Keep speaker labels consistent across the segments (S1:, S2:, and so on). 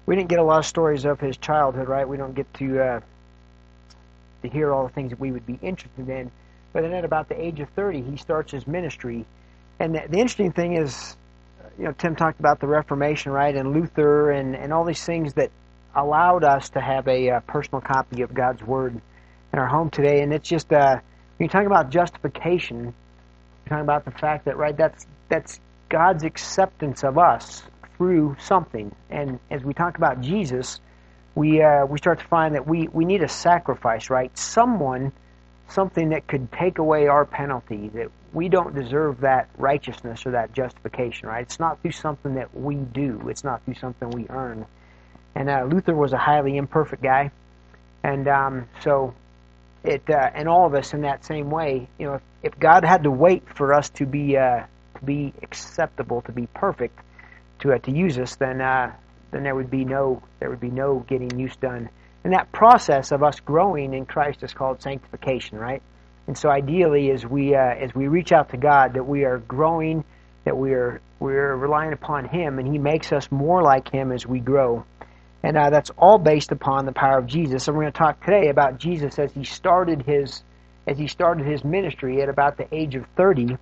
S1: we didn't get a lot of stories of his childhood, right? We don't get to hear all the things that we would be interested in. But then at about the age of 30, he starts his ministry. And the interesting thing is, Tim talked about the Reformation, right, and Luther and all these things that allowed us to have a personal copy of God's Word in our home today. And it's just, when you talk about justification, you're talking about the fact that, right, that's God's acceptance of us through something. And as we talk about Jesus, we start to find that we need a sacrifice, right? Something that could take away our penalty, that we don't deserve that righteousness or that justification, right? It's not through something that we do. It's not through something we earn. And Luther was a highly imperfect guy. And so and all of us in that same way, if God had to wait for us to be acceptable, to be perfect, to use us, then there would be no getting use done. And that process of us growing in Christ is called sanctification, right? And so ideally, as we reach out to God, that we are growing, that we're relying upon Him, and He makes us more like Him as we grow. And that's all based upon the power of Jesus. And we're going to talk today about Jesus as he started his ministry at about the age of 30.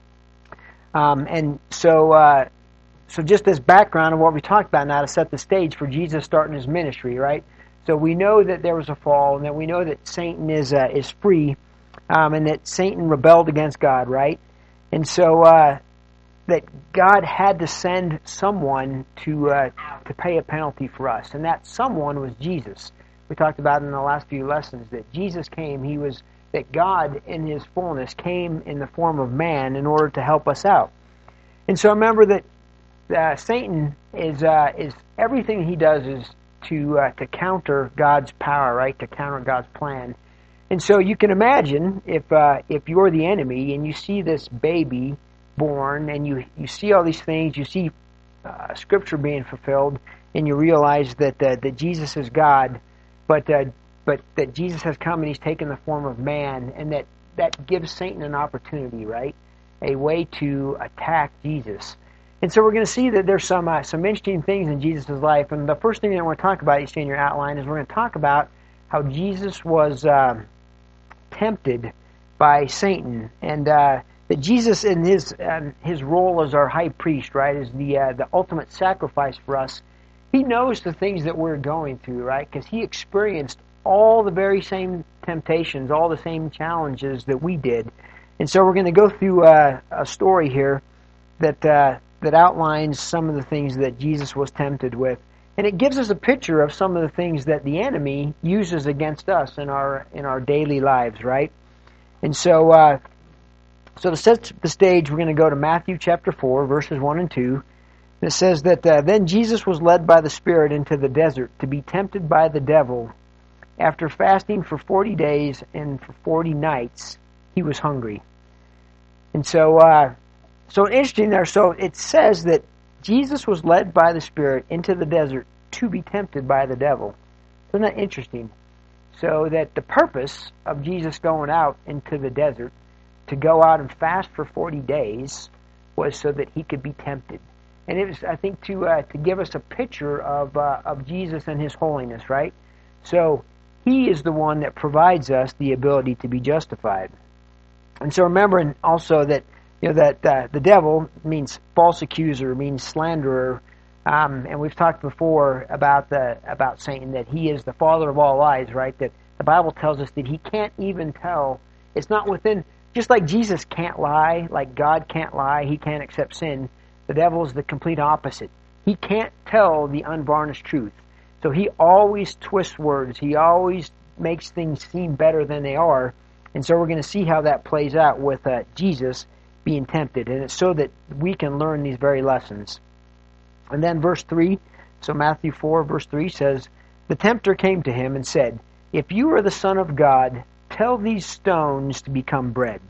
S1: So just as background of what we talked about now to set the stage for Jesus starting his ministry, right? So we know that there was a fall, and that we know that Satan is free, and that Satan rebelled against God, right? And so that God had to send someone to pay a penalty for us, and that someone was Jesus. We talked about in the last few lessons that Jesus came. That God in His fullness came in the form of man in order to help us out. And so remember that Satan is everything he does is to counter God's power, right? To counter God's plan. And so you can imagine if you're the enemy and you see this baby born and you see all these things, you see Scripture being fulfilled, and you realize that Jesus is God, but that Jesus has come and He's taken the form of man, and that gives Satan an opportunity, right? A way to attack Jesus. And so we're going to see that there's some interesting things in Jesus' life. And the first thing that I want to talk about, you see in your outline, is we're going to talk about how Jesus was tempted by Satan, and that Jesus in his role as our high priest, right, is the ultimate sacrifice for us. He knows the things that we're going through, right, because He experienced all the very same temptations, all the same challenges that we did. And so we're going to go through a story here that outlines some of the things that Jesus was tempted with. And it gives us a picture of some of the things that the enemy uses against us in our daily lives, right? And so to set the stage, we're going to go to Matthew chapter 4, verses 1 and 2. And it says that, Then Jesus was led by the Spirit into the desert to be tempted by the devil. After fasting for 40 days and for 40 nights, He was hungry. And so interesting there. So it says that Jesus was led by the Spirit into the desert to be tempted by the devil. Isn't that interesting? So that the purpose of Jesus going out into the desert, to go out and fast for 40 days, was so that He could be tempted. And it was, I think, to give us a picture of Jesus and His holiness, right? So He is the one that provides us the ability to be justified. And so remembering also that the devil means false accuser, means slanderer, and we've talked before about Satan, that he is the father of all lies, right? That the Bible tells us that he can't even tell. It's not within. Just like Jesus can't lie, like God can't lie, He can't accept sin. The devil is the complete opposite. He can't tell the unvarnished truth. So he always twists words. He always makes things seem better than they are. And so we're going to see how that plays out with Jesus being tempted. And it's so that we can learn these very lessons. And then verse 3, so Matthew 4, verse 3 says, The tempter came to Him and said, If you are the Son of God, tell these stones to become bread.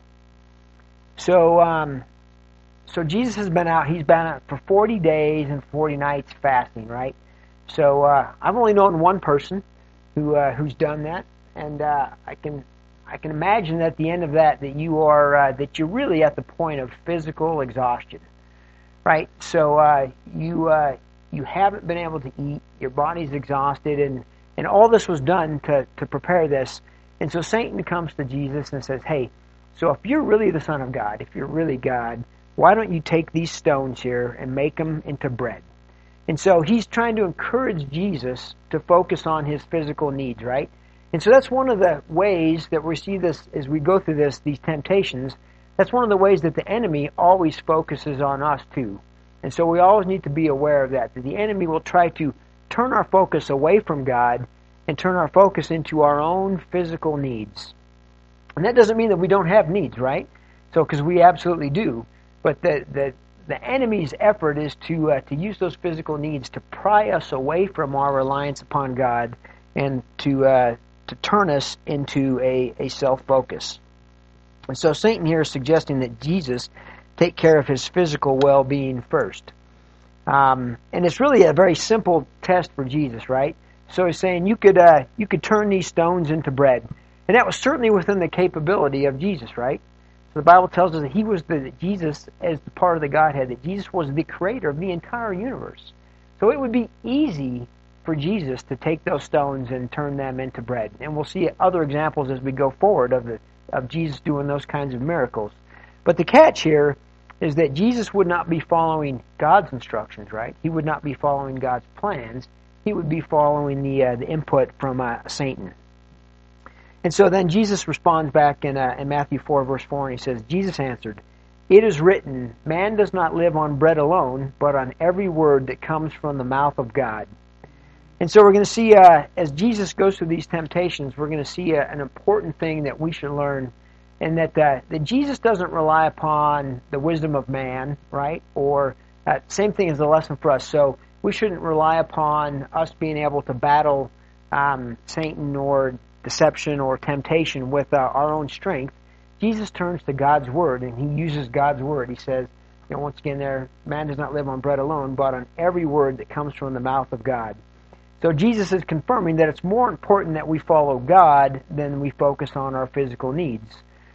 S1: So Jesus has been out. He's been out for 40 days and 40 nights fasting, right? So I've only known one person who's done that, and I can imagine at the end of that you're really at the point of physical exhaustion, right? So You haven't been able to eat. Your body's exhausted, and all this was done to prepare this. And so Satan comes to Jesus and says, hey, so if you're really the Son of God, if you're really God, why don't you take these stones here and make them into bread? And so he's trying to encourage Jesus to focus on his physical needs, right? And so that's one of the ways that we see this as we go through these temptations. That's one of the ways that the enemy always focuses on us too. And so we always need to be aware of that the enemy will try to turn our focus away from God and turn our focus into our own physical needs. And that doesn't mean that we don't have needs, right? So, because we absolutely do. But the enemy's effort is to use those physical needs to pry us away from our reliance upon God and to turn us into a self-focus. And so Satan here is suggesting that Jesus take care of his physical well-being first. And it's really a very simple test for Jesus, right? So he's saying you could turn these stones into bread. And that was certainly within the capability of Jesus, right? So the Bible tells us that Jesus, as the part of the Godhead, that Jesus was the creator of the entire universe. So it would be easy for Jesus to take those stones and turn them into bread. And we'll see other examples as we go forward of Jesus doing those kinds of miracles. But the catch here is that Jesus would not be following God's instructions, right? He would not be following God's plans. He would be following the input from Satan. And so then Jesus responds back in Matthew 4, verse 4, and he says, Jesus answered, "It is written, man does not live on bread alone, but on every word that comes from the mouth of God." And so we're going to see, as Jesus goes through these temptations, we're going to see an important thing that we should learn, and that Jesus doesn't rely upon the wisdom of man, right? Or same thing as the lesson for us. So we shouldn't rely upon us being able to battle Satan or deception or temptation with our own strength. Jesus turns to God's Word, and he uses God's Word. He says, once again there, man does not live on bread alone, but on every word that comes from the mouth of God. So Jesus is confirming that it's more important that we follow God than we focus on our physical needs.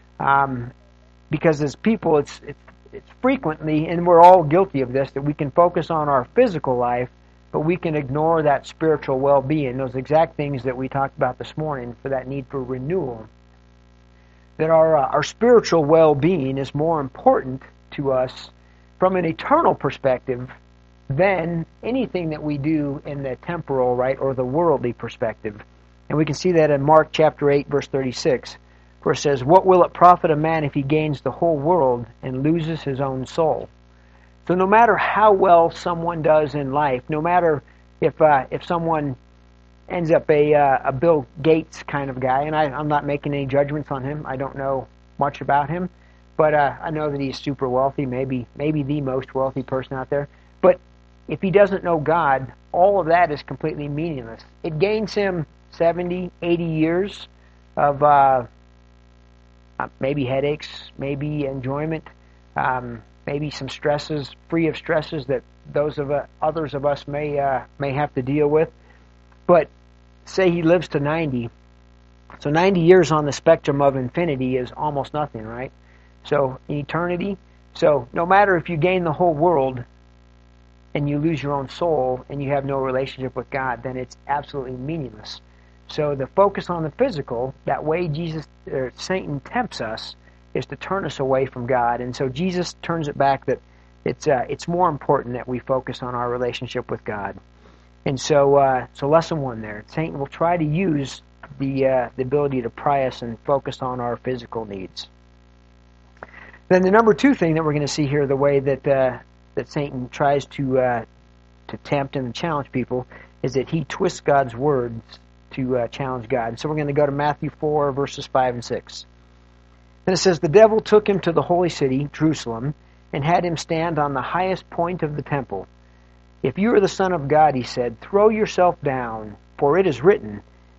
S1: Because as people, it's frequently, and we're all guilty of this, that we can focus on our physical life, but we can ignore that spiritual well-being, those exact things that we talked about this morning for that need for renewal. That our spiritual well-being is more important to us from an eternal perspective than anything that we do in the temporal, right, or the worldly perspective. And we can see that in Mark chapter 8, verse 36, where it says, "What will it profit a man if he gains the whole world and loses his own soul?" So no matter how well someone does in life, no matter if someone ends up a Bill Gates kind of guy, and I'm not making any judgments on him. I don't know much about him, but I know that he's super wealthy, maybe the most wealthy person out there. But if he doesn't know God, all of that is completely meaningless. It gains him 70, 80 years of maybe headaches, maybe enjoyment, maybe some stresses, free of stresses that others of us may have to deal with. But say he lives to 90. So 90 years on the spectrum of infinity is almost nothing, right? So in eternity, so no matter if you gain the whole world and you lose your own soul and you have no relationship with God, then it's absolutely meaningless. So the focus on the physical, that way Satan tempts us, is to turn us away from God. And so Jesus turns it back that it's more important that we focus on our relationship with God. And so lesson one there, Satan will try to use the ability to pry us and focus on our physical needs. Then the number two thing that we're going to see here, the way that Satan tries to tempt and challenge people, is that he twists God's words to challenge God. And so we're going to go to Matthew 4, verses 5 and 6. Then it says, "The devil took him to the holy city, Jerusalem, and had him stand on the highest point of the temple. 'If you are the Son of God,' he said, 'throw yourself down, for it is written,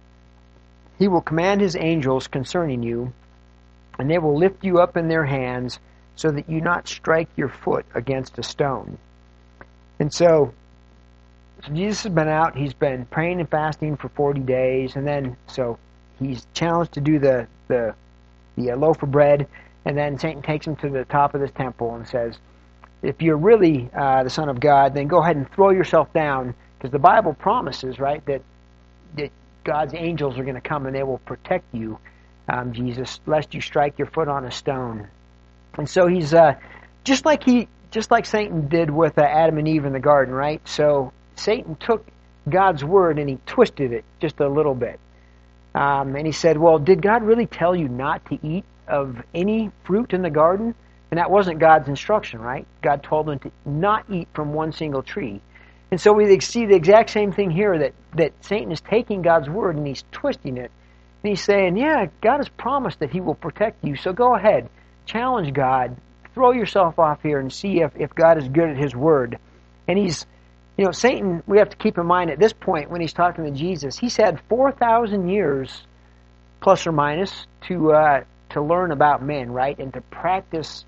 S1: He will command His angels concerning you, and they will lift you up in their hands, so that you not strike your foot against a stone.'" And so Jesus has been out, he's been praying and fasting for 40 days, and then so he's challenged to do the loaf of bread, and then Satan takes him to the top of this temple and says, if you're really the Son of God, then go ahead and throw yourself down, because the Bible promises, right, that God's angels are going to come and they will protect you, Jesus, lest you strike your foot on a stone. And so he's just like Satan did with Adam and Eve in the garden, right? So Satan took God's word and he twisted it just a little bit. And he said, well, did God really tell you not to eat of any fruit in the garden? And that wasn't God's instruction, right? God told them to not eat from one single tree. And so we see the exact same thing here, that Satan is taking God's word and he's twisting it. And he's saying, yeah, God has promised that he will protect you, so go ahead, challenge God, throw yourself off here and see if God is good at his word. And he's, Satan, we have to keep in mind at this point when he's talking to Jesus, he's had 4,000 years, plus or minus, to learn about men, right? And to practice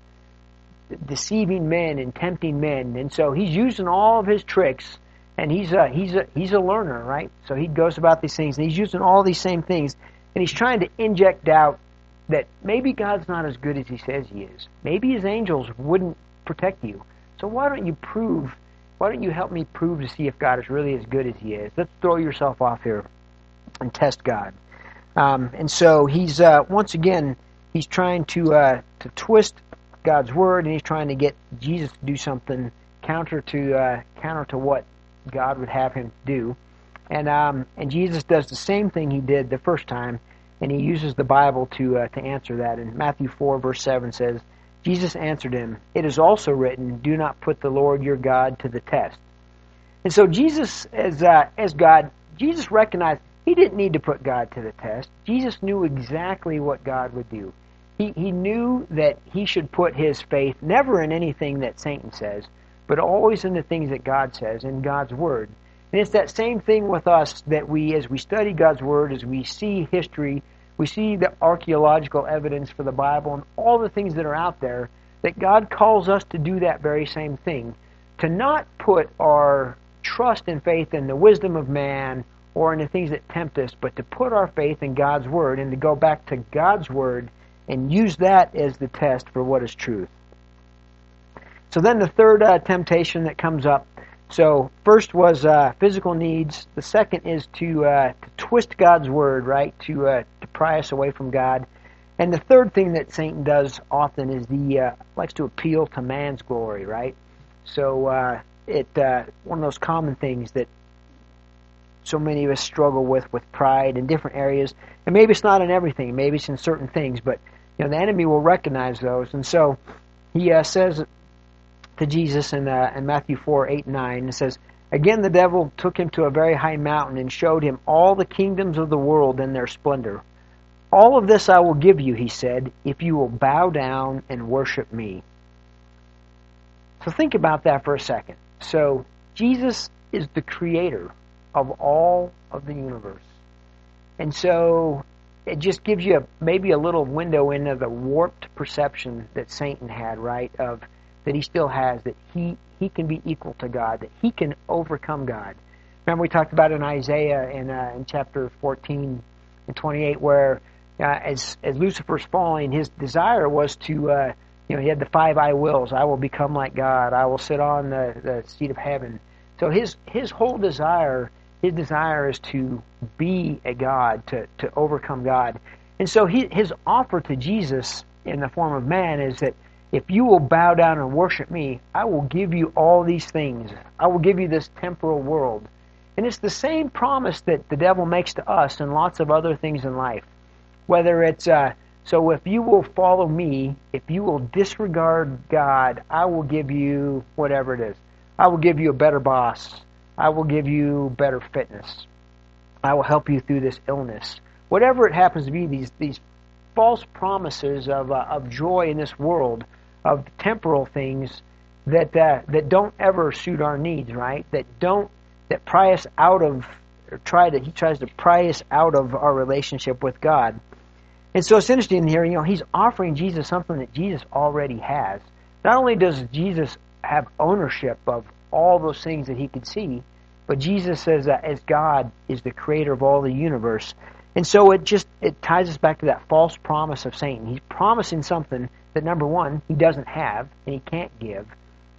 S1: deceiving men and tempting men. And so he's using all of his tricks, and he's a learner, right? So he goes about these things, and he's using all these same things, and he's trying to inject doubt that maybe God's not as good as he says he is. Maybe his angels wouldn't protect you. So why don't you help me prove to see if God is really as good as he is? Let's throw yourself off here and test God. And so he's once again, he's trying to twist God's word, and he's trying to get Jesus to do something counter to what God would have him do. And Jesus does the same thing he did the first time, and he uses the Bible to answer that. And Matthew 4 verse 7 says, Jesus answered him, "It is also written, do not put the Lord your God to the test." And so Jesus, as God, Jesus recognized he didn't need to put God to the test. Jesus knew exactly what God would do. He knew that he should put his faith never in anything that Satan says, but always in the things that God says, in God's Word. And it's that same thing with us, that as we study God's Word, as we see history, we see the archaeological evidence for the Bible and all the things that are out there, that God calls us to do that very same thing. To not put our trust and faith in the wisdom of man or in the things that tempt us, but to put our faith in God's Word and to go back to God's Word and use that as the test for what is truth. So then the third temptation that comes up. So first was physical needs. The second is to twist God's word, right? To pry us away from God. And the third thing that Satan does often is likes to appeal to man's glory, right? So one of those common things that so many of us struggle with pride in different areas. And maybe it's not in everything. Maybe it's in certain things, but the enemy will recognize those. And so he says to Jesus in Matthew 4, 8, 9, it says, "Again the devil took him to a very high mountain and showed him all the kingdoms of the world and their splendor. All of this I will give you," he said, "if you will bow down and worship me." So think about that for a second. So Jesus is the creator of all of the universe. And so it just gives you maybe a little window into the warped perception that Satan had, right, of that he still has, that he can be equal to God, that he can overcome God. Remember we talked about in Isaiah in chapter 14 and 28 where as Lucifer's falling, his desire was to, he had the 5 I wills. I will become like God. I will sit on the seat of heaven. So his whole desire, is to be a God, to overcome God. And so his offer to Jesus in the form of man is that if you will bow down and worship me, I will give you all these things. I will give you this temporal world. And it's the same promise that the devil makes to us and lots of other things in life. Whether it's, so if you will follow me, if you will disregard God, I will give you whatever it is. I will give you a better boss. I will give you better fitness. I will help you through this illness. Whatever it happens to be, these false promises of joy in this world, of temporal things that don't ever suit our needs, right? That pry us out of, he tries to pry us out of our relationship with God. And so it's interesting here, he's offering Jesus something that Jesus already has. Not only does Jesus have ownership of all those things that he could see, but Jesus says that as God is the creator of all the universe. And so it ties us back to that false promise of Satan. He's promising something that, number one, he doesn't have and he can't give.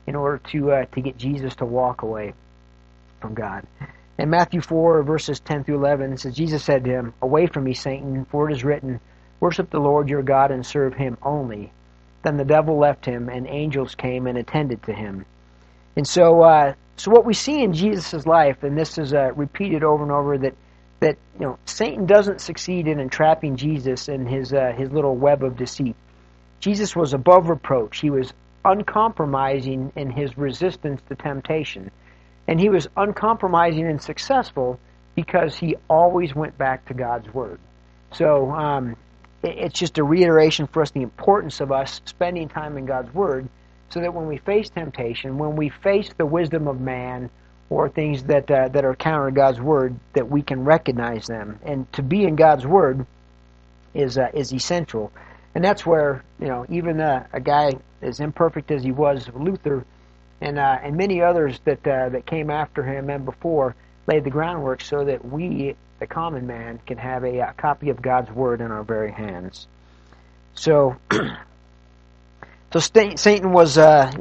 S1: in order to get Jesus to walk away from God. In Matthew 4, verses 10 through 11, it says, Jesus said to him, "Away from me, Satan, for it is written, worship the Lord your God and serve him only." Then the devil left him, and angels came and attended to him. And so what we see in Jesus' life, and this is repeated over and over, that Satan doesn't succeed in entrapping Jesus in his little web of deceit. Jesus was above reproach. He was uncompromising in his resistance to temptation. And he was uncompromising and successful because he always went back to God's Word. So it's just a reiteration for us the importance of us spending time in God's Word, so that when we face temptation, when we face the wisdom of man or things that are counter to God's Word, that we can recognize them. And to be in God's Word is essential. And that's where even a guy as imperfect as he was, Luther, and many others that came after him and before, laid the groundwork so that we, the common man, can have a copy of God's Word in our very hands. So, Satan was,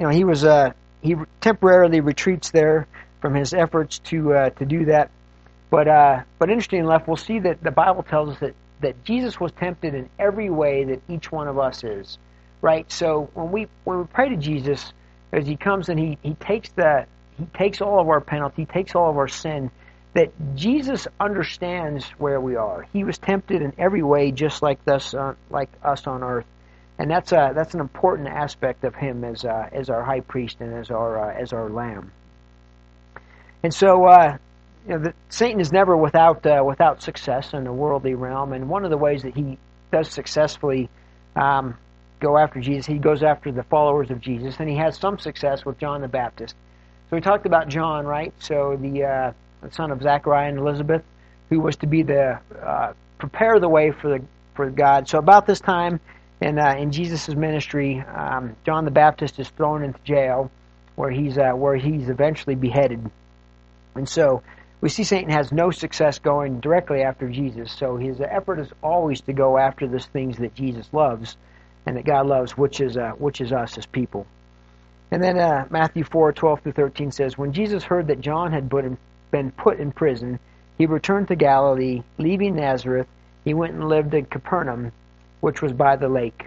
S1: he temporarily retreats there from his efforts to do that. But interesting enough, we'll see that the Bible tells us that Jesus was tempted in every way that each one of us is, right? So when we pray to Jesus, as he comes and he takes all of our penalty, he takes all of our sin, that Jesus understands where we are. He was tempted in every way, just like us on earth, and that's an important aspect of him as our high priest and as our lamb. And so Satan is never without success in the worldly realm, and one of the ways that he does successfully go after Jesus, he goes after the followers of Jesus, and he has some success with John the Baptist. So we talked about John, right? So the son of Zachariah and Elizabeth, who was to be the prepare the way for God. So about this time in Jesus' ministry, John the Baptist is thrown into jail, where he's eventually beheaded. And so we see Satan has no success going directly after Jesus. So his effort is always to go after those things that Jesus loves and that God loves, which is us as people. And then Matthew 4:12 through 13 says, when Jesus heard that John had been put in prison, he returned to Galilee, leaving Nazareth. He went and lived in Capernaum, which was by the lake.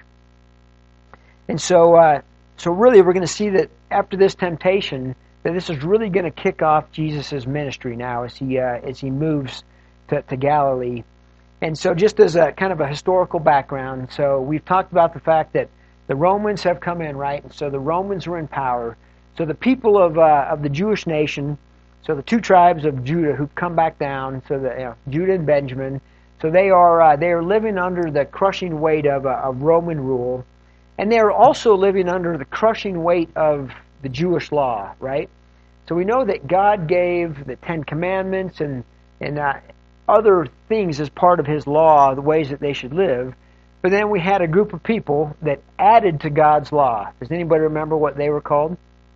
S1: And so really we're going to see that after this temptation, that this is really going to kick off Jesus' ministry now as he moves to Galilee. And so just as a kind of a historical background, so we've talked about the fact that the Romans have come in, right? And so the Romans are in power. So the people of the Jewish nation, so the two tribes of Judah who've come back down, so Judah and Benjamin, so they are living under the crushing weight of Roman rule, and they are also living under the crushing weight of the Jewish law, right? So we know that God gave the Ten Commandments and other things as part of His law, the ways that they should live. But then we had a group of people that added to God's law. Does anybody remember what they were called?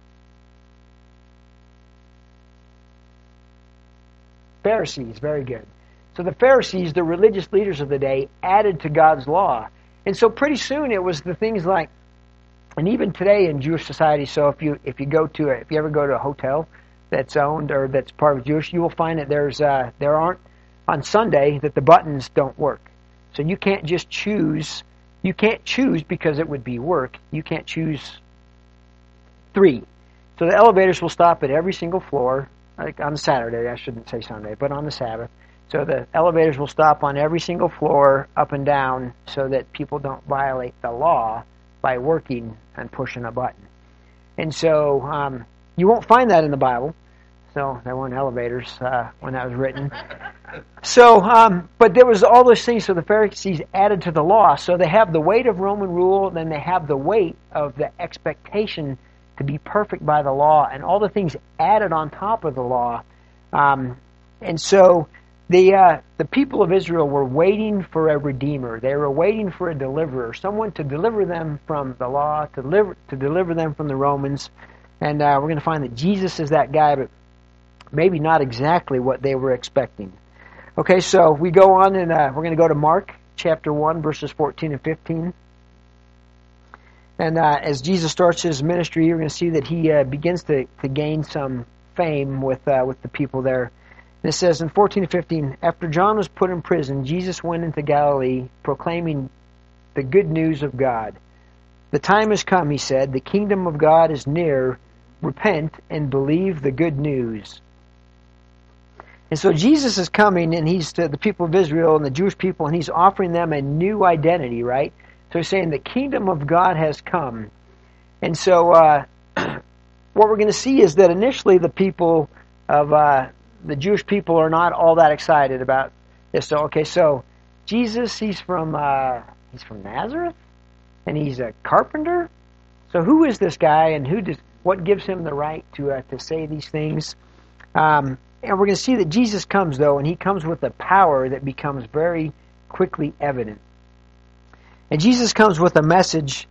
S1: Pharisees. Very good. So the Pharisees, the religious leaders of the day, added to God's law. And so pretty soon it was the things like, and even today in Jewish society, so if you ever go to a hotel that's owned or that's part of Jewish, you will find that there aren't on Sunday that the buttons don't work. So you can't just choose. You can't choose because it would be work. You can't choose 3. So the elevators will stop at every single floor, like on Saturday. I shouldn't say Sunday, but on the Sabbath. So the elevators will stop on every single floor, up and down, so that people don't violate the law by working and pushing a button. And so you won't find that in the Bible. So there weren't elevators when that was written. So, but there was all those things. So the Pharisees added to the law. So they have the weight of Roman rule, then they have the weight of the expectation to be perfect by the law, and all the things added on top of the law. And so the people of Israel were waiting for a redeemer. They were waiting for a deliverer, someone to deliver them from the law, to deliver them from the Romans. And we're going to find that Jesus is that guy, but maybe not exactly what they were expecting. Okay, so we go on, and we're going to go to Mark chapter 1, verses 14 and 15. And as Jesus starts his ministry, you're going to see that he begins to gain some fame with the people there. And it says in 14 to 15, after John was put in prison, Jesus went into Galilee proclaiming the good news of God. The time has come, he said. The kingdom of God is near. Repent and believe the good news. And so Jesus is coming, and he's to the people of Israel and the Jewish people, and he's offering them a new identity, right? So he's saying the kingdom of God has come. And so what we're going to see is that initially the people of the Jewish people are not all that excited about this. So, okay, so Jesus, he's from Nazareth, and he's a carpenter. So who is this guy, and what gives him the right to say these things? And we're going to see that Jesus comes, though, and he comes with a power that becomes very quickly evident. And Jesus comes with a message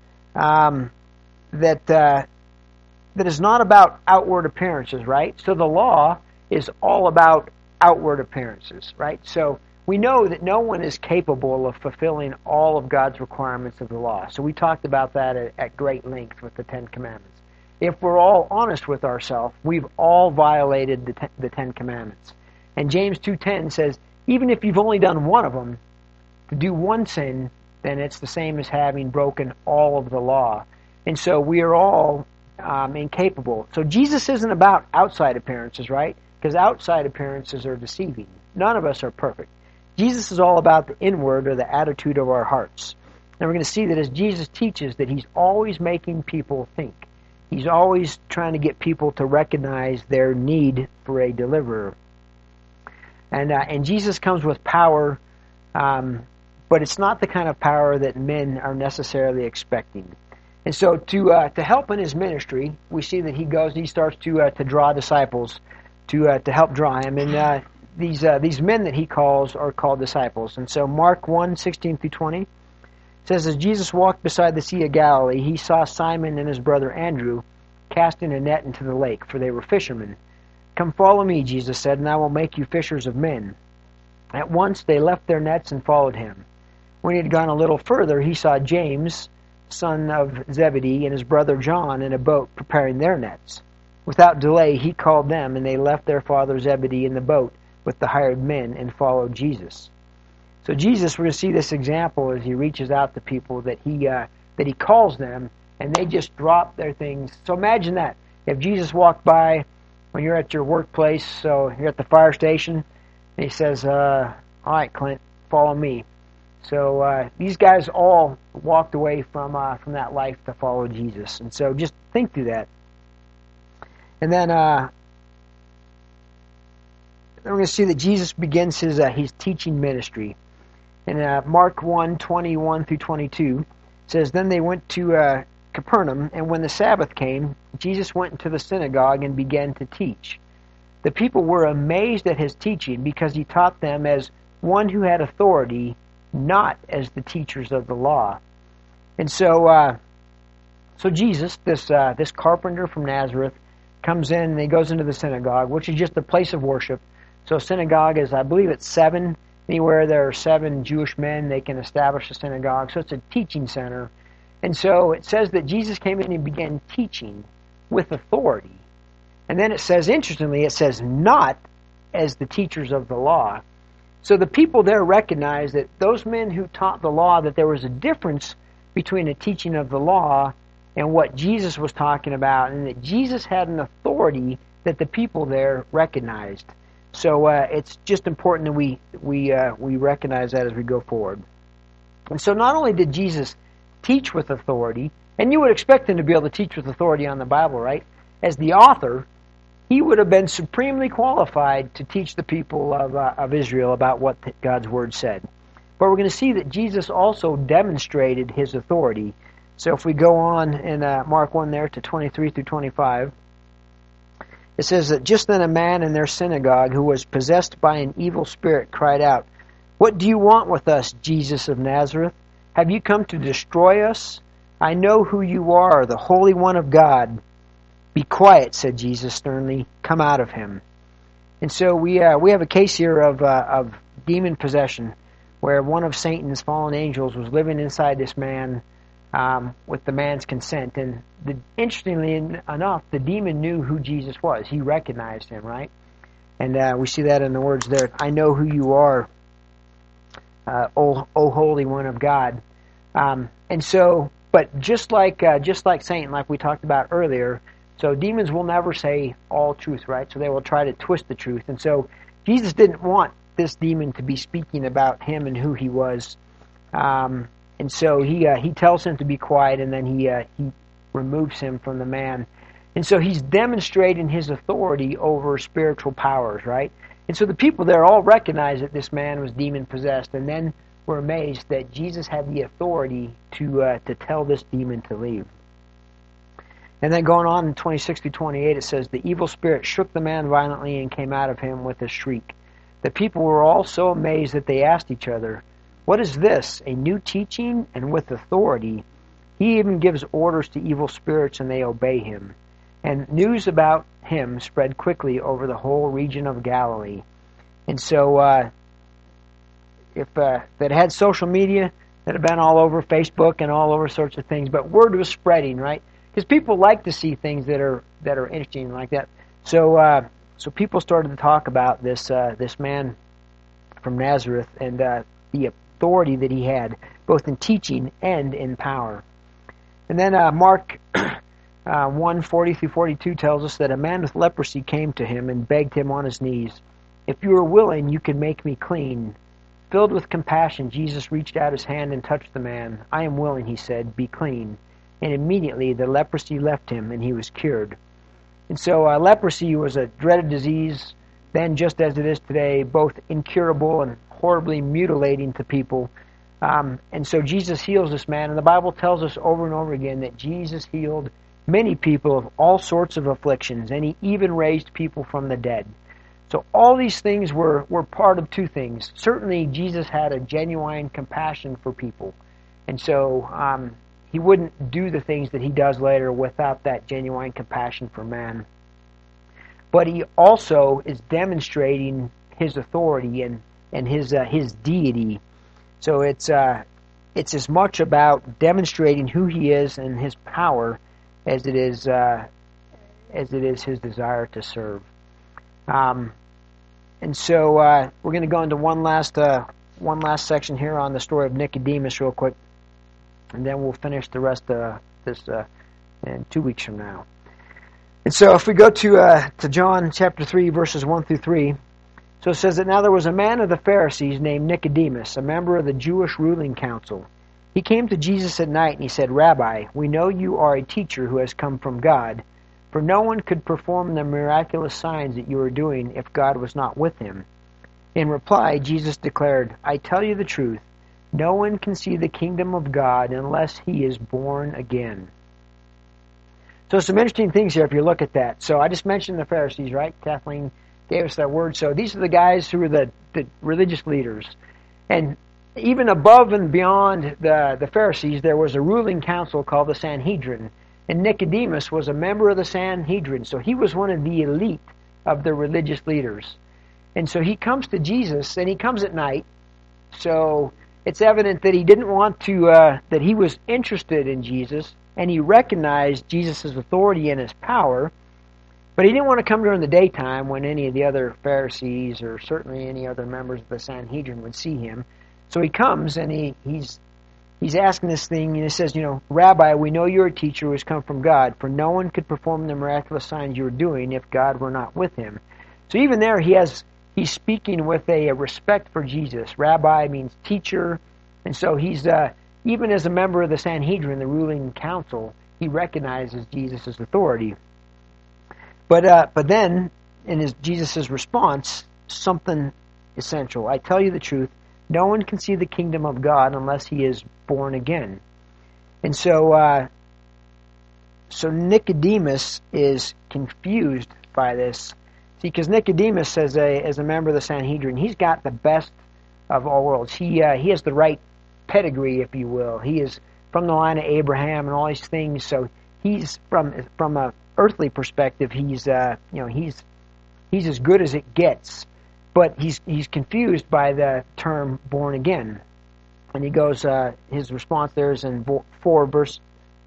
S1: that is not about outward appearances, right? So the law is all about outward appearances, right? So we know that no one is capable of fulfilling all of God's requirements of the law. So we talked about that at great length with the Ten Commandments. If we're all honest with ourselves, we've all violated the Ten Commandments. And James 2:10 says, even if you've only done one of them, to do one sin, then it's the same as having broken all of the law. And so we are all incapable. So Jesus isn't about outside appearances, right? Because outside appearances are deceiving. None of us are perfect. Jesus is all about the inward, or the attitude of our hearts. And we're going to see that as Jesus teaches, that he's always making people think. He's always trying to get people to recognize their need for a deliverer. And Jesus comes with power, but it's not the kind of power that men are necessarily expecting. And so to help in his ministry, we see that he starts to draw disciples to help draw him. And these men that he calls are called disciples. And so Mark 1:16 through 20 says, as Jesus walked beside the Sea of Galilee, he saw Simon and his brother Andrew casting a net into the lake, for they were fishermen. Come follow me, Jesus said, and I will make you fishers of men. At once they left their nets and followed him. When he had gone a little further, he saw James, son of Zebedee, and his brother John in a boat preparing their nets. Without delay he called them, and they left their father Zebedee in the boat with the hired men and followed Jesus. So Jesus, we're going to see this example as he reaches out to people that he calls them, and they just drop their things. So imagine that. If Jesus walked by when you're at your workplace, so you're at the fire station, and he says, all right, Clint, follow me. So these guys all walked away from that life to follow Jesus. And so just think through that. And then we're going to see that Jesus begins his teaching ministry. In Mark 1:21 through 22, it says, then they went to Capernaum, and when the Sabbath came, Jesus went into the synagogue and began to teach. The people were amazed at his teaching, because he taught them as one who had authority, not as the teachers of the law. And so Jesus, this carpenter from Nazareth, comes in and he goes into the synagogue, which is just a place of worship. So a synagogue is, I believe it's 7. Anywhere there are 7 Jewish men, they can establish a synagogue. So it's a teaching center. And so it says that Jesus came in and began teaching with authority. And then it says, interestingly, it says not as the teachers of the law. So the people there recognized that those men who taught the law, that there was a difference between the teaching of the law and what Jesus was talking about, and that Jesus had an authority that the people there recognized. So it's just important that we recognize that as we go forward. And so not only did Jesus teach with authority, and you would expect him to be able to teach with authority on the Bible, right? As the author, he would have been supremely qualified to teach the people of Israel about what God's Word said. But we're going to see that Jesus also demonstrated his authority. So if we go on in Mark 1 there to 23 through 25, it says that just then a man in their synagogue who was possessed by an evil spirit cried out, "What do you want with us, Jesus of Nazareth? Have you come to destroy us? I know who you are, the Holy One of God." "Be quiet," said Jesus sternly. "Come out of him." And so we have a case here of demon possession, where one of Satan's fallen angels was living inside this man, with the man's consent. And interestingly enough, the demon knew who Jesus was. He recognized him, right? And we see that in the words there, I know who you are, O Holy One of God. And so, but just like Satan, like we talked about earlier, so demons will never say all truth, right? So they will try to twist the truth. And so Jesus didn't want this demon to be speaking about him and who he was. And so he tells him to be quiet, and then he removes him from the man. And so he's demonstrating his authority over spiritual powers, right? And so the people there all recognized that this man was demon-possessed, and then were amazed that Jesus had the authority to tell this demon to leave. And then going on in 26 to 28, it says, the evil spirit shook the man violently and came out of him with a shriek. The people were all so amazed that they asked each other, what is this, a new teaching and with authority? He even gives orders to evil spirits and they obey him. And news about him spread quickly over the whole region of Galilee. And so if it had social media, that had been all over Facebook and all over sorts of things, but word was spreading, right? Because people like to see things that are interesting like that. So people started to talk about this man from Nazareth and the authority that he had, both in teaching and in power. And then Mark 1:40-42 tells us that a man with leprosy came to him and begged him on his knees, if you are willing, you can make me clean. Filled with compassion, Jesus reached out his hand and touched the man. I am willing, he said, be clean. And immediately the leprosy left him and he was cured. And so leprosy was a dreaded disease then, just as it is today, both incurable and horribly mutilating to people. And so Jesus heals this man, and the Bible tells us over and over again that Jesus healed many people of all sorts of afflictions, and he even raised people from the dead. So all these things were part of two things. Certainly Jesus had a genuine compassion for people, and so he wouldn't do the things that he does later without that genuine compassion for man. But he also is demonstrating his authority and his deity. So it's as much about demonstrating who he is and his power as it is his desire to serve. And so we're going to go into one last section here on the story of Nicodemus real quick, and then we'll finish the rest of this in 2 weeks from now. And so if we go to John chapter 3, verses 1-3, so it says that now there was a man of the Pharisees named Nicodemus, a member of the Jewish ruling council. He came to Jesus at night and he said, Rabbi, we know you are a teacher who has come from God, for no one could perform the miraculous signs that you are doing if God was not with him. In reply, Jesus declared, I tell you the truth, no one can see the kingdom of God unless he is born again. So some interesting things here if you look at that. So I just mentioned the Pharisees, right? Kathleen gave us that word. So these are the guys who are the religious leaders. And even above and beyond the Pharisees, there was a ruling council called the Sanhedrin. And Nicodemus was a member of the Sanhedrin. So he was one of the elite of the religious leaders. And so he comes to Jesus, and he comes at night. So it's evident that he didn't want to, that he was interested in Jesus, and he recognized Jesus' authority and his power, but he didn't want to come during the daytime when any of the other Pharisees or certainly any other members of the Sanhedrin would see him. So he comes and he's asking this thing, and he says, Rabbi, we know you're a teacher who has come from God, for no one could perform the miraculous signs you are doing if God were not with him. So even there he's speaking with a respect for Jesus. Rabbi means teacher, and so he's even as a member of the Sanhedrin, the ruling council, he recognizes Jesus' authority. But then, in Jesus' response, something essential. I tell you the truth, no one can see the kingdom of God unless he is born again. And so Nicodemus is confused by this. See, because Nicodemus, as a member of the Sanhedrin, he's got the best of all worlds. He has the right pedigree, if you will. He is from the line of Abraham and all these things. So he's from a earthly perspective, he's as good as it gets. But he's confused by the term born again. And he goes, his response there is in 4 verse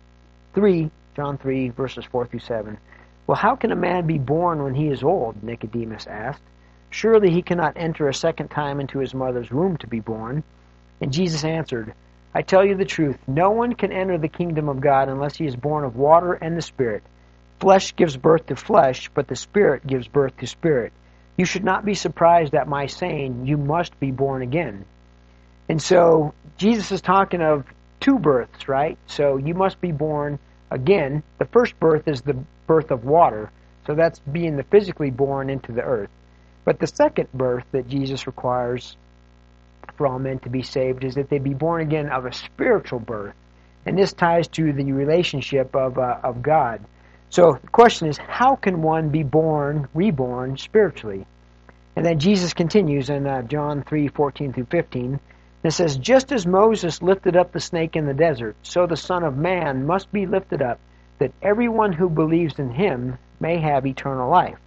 S1: 3, John 3, verses 4 through 7. Well, how can a man be born when he is old? Nicodemus asked. Surely he cannot enter a second time into his mother's womb to be born. And Jesus answered, I tell you the truth, no one can enter the kingdom of God unless he is born of water and the Spirit. Flesh gives birth to flesh, but the Spirit gives birth to spirit. You should not be surprised at my saying, you must be born again. And so Jesus is talking of two births, right? So you must be born again. The first birth is the birth of water. So that's being the physically born into the earth. But the second birth that Jesus requires for all men to be saved is that they be born again of a spiritual birth. And this ties to the relationship of God. So the question is, how can one be reborn spiritually? And then Jesus continues in John 3:14 through 15. It says, just as Moses lifted up the snake in the desert, so the Son of Man must be lifted up, that everyone who believes in him may have eternal life.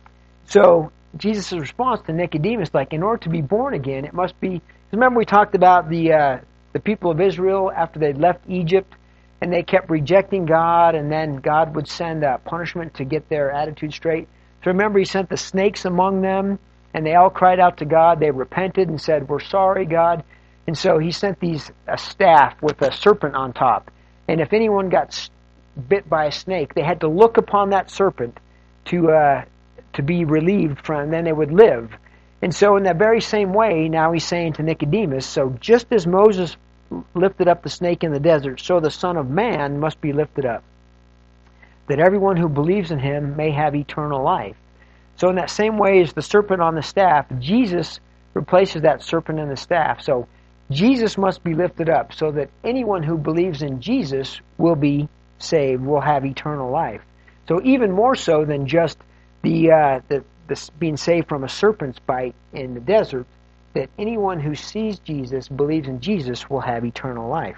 S1: So Jesus' response to Nicodemus, like, in order to be born again, it must be... Remember we talked about the people of Israel after they'd left Egypt, and they kept rejecting God, and then God would send punishment to get their attitude straight. So remember, he sent the snakes among them, and they all cried out to God. They repented and said, we're sorry, God. And so he sent a staff with a serpent on top. And if anyone got bit by a snake, they had to look upon that serpent to be relieved from, and then they would live. And so in that very same way, now he's saying to Nicodemus, so just as Moses lifted up the snake in the desert, so the Son of Man must be lifted up, that everyone who believes in him may have eternal life. So in that same way as the serpent on the staff, Jesus replaces that serpent and the staff. So Jesus must be lifted up so that anyone who believes in Jesus will be saved, will have eternal life. So even more so than just the being saved from a serpent's bite in the desert, that anyone who sees Jesus, believes in Jesus, will have eternal life.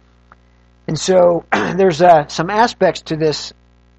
S1: And so there's some aspects to this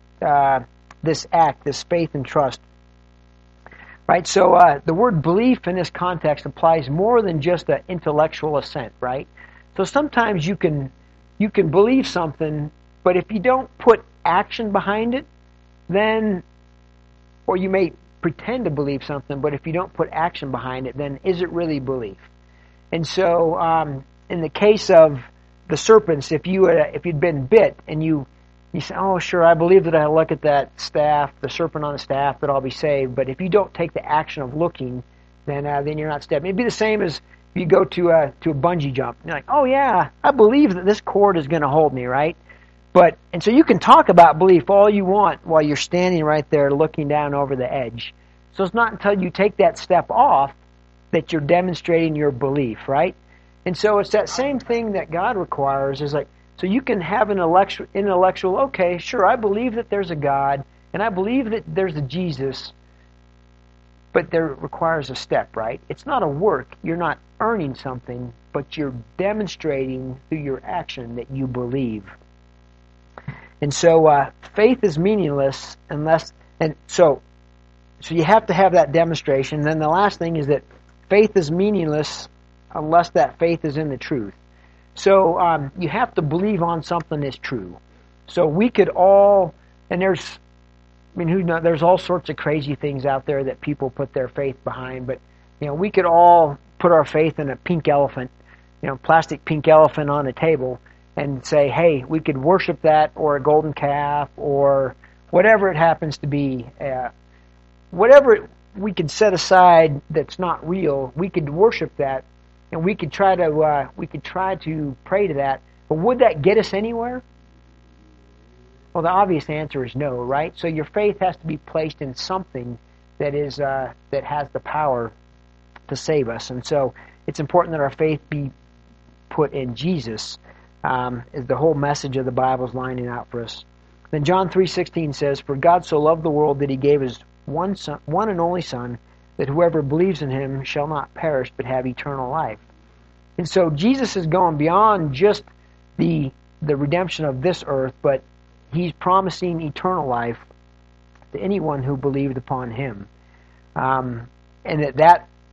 S1: act, this faith and trust. Right, so the word belief in this context applies more than just an intellectual assent, right? So sometimes you can believe something, but if you don't put action behind it, then, or you may pretend to believe something, but if you don't put action behind it, then is it really belief? And so in the case of the serpents, if you'd been bit and you say, oh, sure, I believe that I look at that staff, the serpent on the staff, that I'll be saved. But if you don't take the action of looking, then you're not stepping. It'd be the same as if you go to a bungee jump. You're like, oh, yeah, I believe that this cord is going to hold me, right? And so you can talk about belief all you want while you're standing right there looking down over the edge. So it's not until you take that step off that you're demonstrating your belief, right? And so it's that same thing that God requires, is like, so you can have an intellectual, okay, sure, I believe that there's a God, and I believe that there's a Jesus, but there requires a step, right? It's not a work. You're not earning something, but you're demonstrating through your action that you believe. And so faith is meaningless unless, and so you have to have that demonstration. And then the last thing is that faith is meaningless unless that faith is in the truth. So you have to believe on something that's true. So we could all, and there's all sorts of crazy things out there that people put their faith behind, but we could all put our faith in a pink elephant, plastic pink elephant on a table, and say, hey, we could worship that, or a golden calf, or whatever it happens to be. Whatever we could set aside that's not real, we could worship that, and we could try to pray to that. But would that get us anywhere? Well, the obvious answer is no, right? So your faith has to be placed in something that has the power to save us. And so it's important that our faith be put in Jesus. Is the whole message of the Bible is lining out for us. Then John 3:16 says, "For God so loved the world that he gave his one and only Son, that whoever believes in him shall not perish but have eternal life." And so Jesus is going beyond just the redemption of this earth, but he's promising eternal life to anyone who believed upon him. And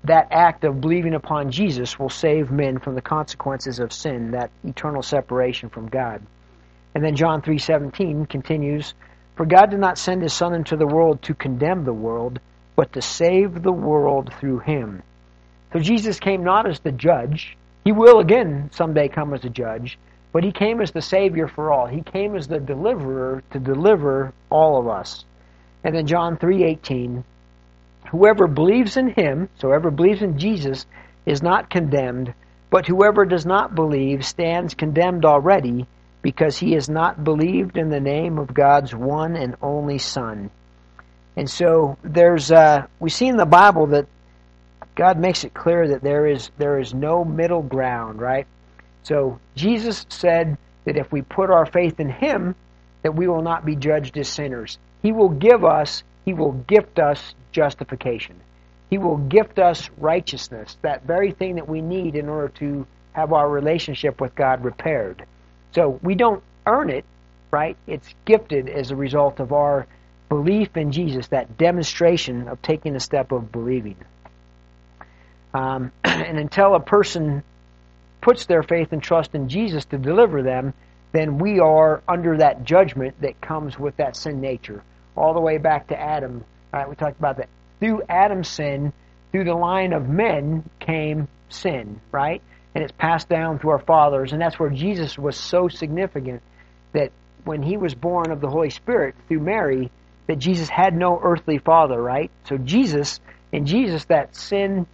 S1: that act of believing upon Jesus will save men from the consequences of sin, that eternal separation from God. And then John 3:17 continues, "For God did not send his Son into the world to condemn the world, but to save the world through him." So Jesus came not as the judge. He will again someday come as a judge, but he came as the Savior for all. He came as the deliverer to deliver all of us. And then John 3:18, "Whoever believes in him," so whoever believes in Jesus, "is not condemned, but whoever does not believe stands condemned already, because he has not believed in the name of God's one and only Son." And so we see in the Bible that God makes it clear that there is no middle ground, right? So Jesus said that if we put our faith in him, that we will not be judged as sinners. He will gift us justification. He will gift us righteousness, that very thing that we need in order to have our relationship with God repaired. So we don't earn it, right? It's gifted as a result of our belief in Jesus, that demonstration of taking the step of believing. And until a person puts their faith and trust in Jesus to deliver them, then we are under that judgment that comes with that sin nature. All the way back to Adam. Right? We talked about that. Through Adam's sin, through the line of men came sin, right? And it's passed down through our fathers. And that's where Jesus was so significant, that when he was born of the Holy Spirit through Mary, that Jesus had no earthly father, right? So in Jesus, that sin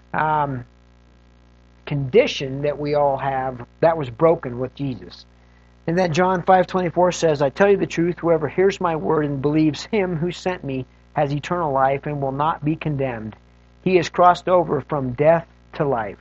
S1: condition that we all have, that was broken with Jesus. And then John 5:24 says, "I tell you the truth, whoever hears my word and believes him who sent me has eternal life and will not be condemned. He has crossed over from death to life."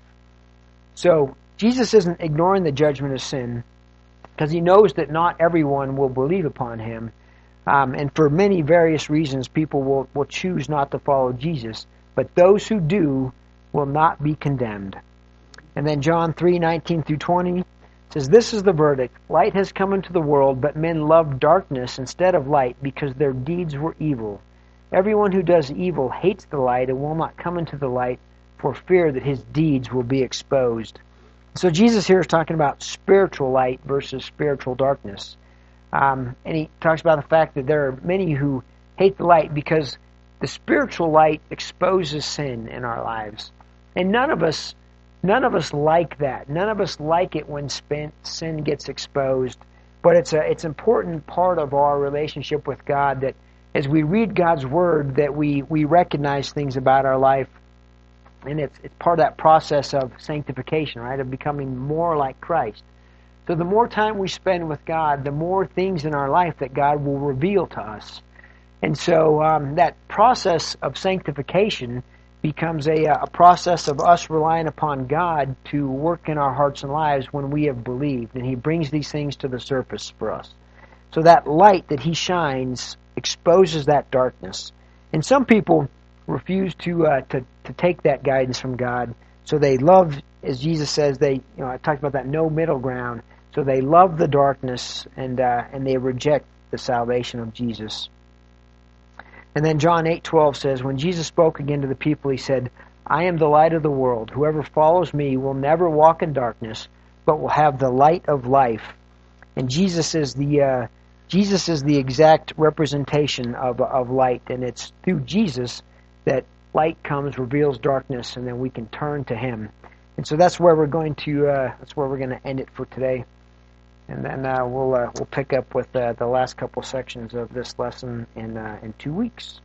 S1: So Jesus isn't ignoring the judgment of sin, because he knows that not everyone will believe upon him. And for many various reasons, people will choose not to follow Jesus. But those who do will not be condemned. And then John 3:19 through 20 says, "This is the verdict. Light has come into the world, but men loved darkness instead of light because their deeds were evil. Everyone who does evil hates the light and will not come into the light for fear that his deeds will be exposed." So Jesus here is talking about spiritual light versus spiritual darkness. And he talks about the fact that there are many who hate the light because the spiritual light exposes sin in our lives. And none of us like that. None of us like it when sin gets exposed. But it's an important part of our relationship with God, that as we read God's Word, that we recognize things about our life. And it's part of that process of sanctification, right? Of becoming more like Christ. So the more time we spend with God, the more things in our life that God will reveal to us. And so that process of sanctification becomes a process of us relying upon God to work in our hearts and lives when we have believed. And he brings these things to the surface for us. So that light that he shines exposes that darkness. And some people refuse to take that guidance from God. So they love, as Jesus says, I talked about that no middle ground. So they love the darkness and they reject the salvation of Jesus. And then John 8:12 says, "When Jesus spoke again to the people, he said, 'I am the light of the world. Whoever follows me will never walk in darkness, but will have the light of life.'" And Jesus is the exact representation of light, and it's through Jesus that light comes, reveals darkness, and then we can turn to him. And so that's where we're going to end it for today. And then we'll pick up with the last couple sections of this lesson in 2 weeks.